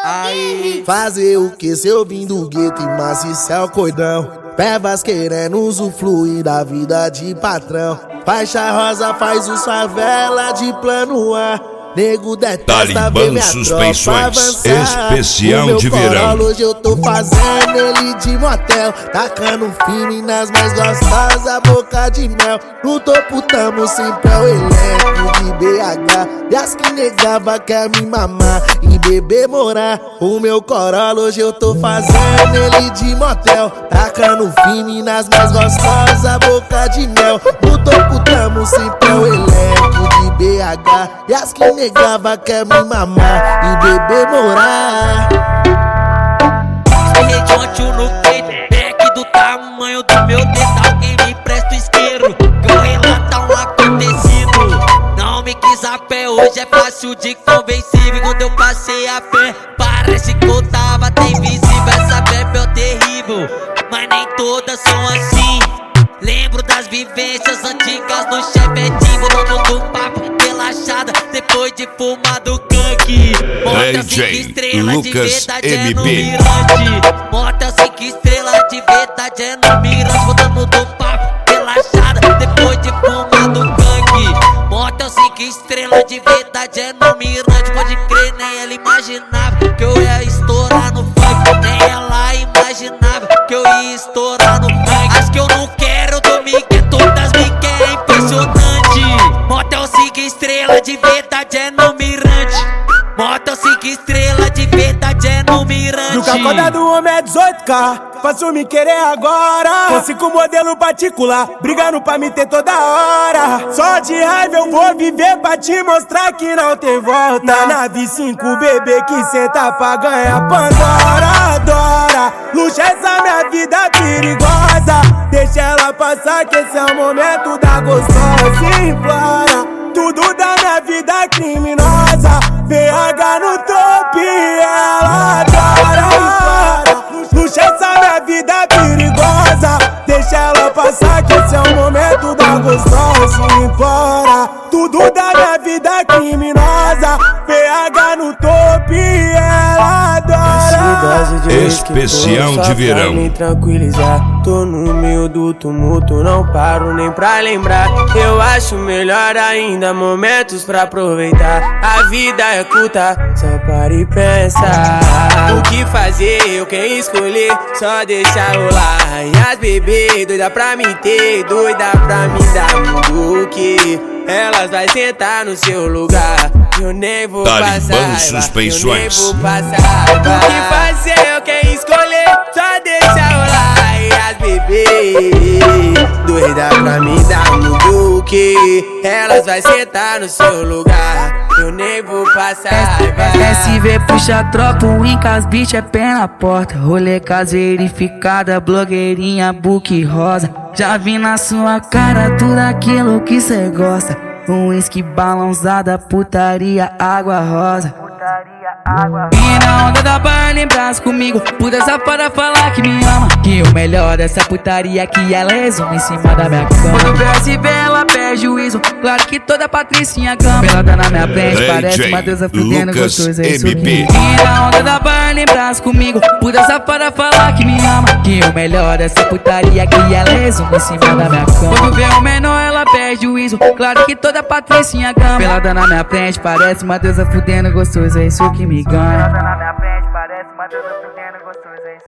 Aí. Fazer o que se eu vim do gueto e maciçar o cordão? Pebas querendo usufruir da vida de patrão. Faixa rosa faz os favela de plano A. Nego detesta ver minha tropa avançar. Especial de verão. Hoje eu tô fazendo ele de motel, tacando firme nas mais gostosas, boca de mel. No topo tamo sempre ao elenco de BH, e as que negava quer me mamar e beber morar. O meu Corolla hoje eu tô fazendo ele de motel, tacando firme nas mais gostosas, boca de mel. No topo tamo sempre ao elenco de BH, e as que negava quer me mamar e beber morar. Redonte no peito, back do tamanho do meu dedo. Alguém me presta o isqueiro, que eu relato um acontecido. Não me quis a pé, hoje é fácil de convencer. Quando eu passei a pé, parece que eu tava até invisível. Essa bebe é terrível, mas nem todas são assim. Lembro das vivências antigas no chevetinho, voltando do papo, relaxada, depois de fumar do canque. Motel 5 estrelas de verdade é no mirante. Motel 5 estrelas de verdade é no mirante. Voltando do papo, relaxada, depois de fumar do canque. Motel 5 estrelas de verdade é no mirante. Pode crer, nem ela imaginava que eu ia estourar no funk. Nem ela imaginava que eu ia estourar no funk. Acho que eu não quero dormir, que todas me querem, impressionante. Motel 5 estrelas de verdade é no mirante. Motel 5 estrelas de verdade é no mirante. Nunca acorda do homem é 18K, faço me querer agora. Consigo modelo particular, brigando pra me ter toda hora. Só de raiva eu vou viver pra te mostrar que não tem volta. Na nave 5, bebê que senta pra ganhar Pandora. Adora, luxo essa minha vida perigosa. Deixa ela passar que esse é o momento da gostosa. Implora, tudo da minha vida criminosa. BH no top, ela adora. Luxo essa minha vida perigosa. Deixa ela passar que esse é o momento da gostosa. Implora, tudo da minha vida criminosa. BH no top, ela adora. Especial de verão. Me tranquilizar, tô no meio do tumulto, não paro nem pra lembrar. Eu acho melhor ainda momentos pra aproveitar. A vida é curta, só para e pensar. O que fazer, eu quem escolher, só deixar rolar. E as bebê, doida pra me ter, doida pra me dar mundo que elas vai sentar no seu lugar. Eu nem vou passar, suspensões. eu nem vou passar. O que fazer, eu quem escolher, só deixar rolar. E as bebê, doida pra me dar mundo que elas vai sentar no seu lugar. Eu nem vou passar. SV puxa tropa, o Inca, as bitch é pé na porta. Rolê caserificada, blogueirinha, book rosa. Já vi na sua cara tudo aquilo que cê gosta. Um whisky balãozada, putaria, água rosa. E na onda da bar lembras comigo, puta safada falar que me ama. Que o melhor dessa putaria é que ela resume em cima da minha cama. Quando PSV ela perde juízo, claro que toda patricinha gama. Pelada na minha frente, parece uma deusa fudendo gostoso, é isso que. E na onda da bar lembras comigo, puta safada falar que me ama. Que o melhor dessa putaria é que ela resume em cima da minha cama. Quando vê o menor ela perde juízo, claro que toda patricinha gama. Pelada na minha frente, parece uma deusa fudendo gostoso, é isso que me ganha.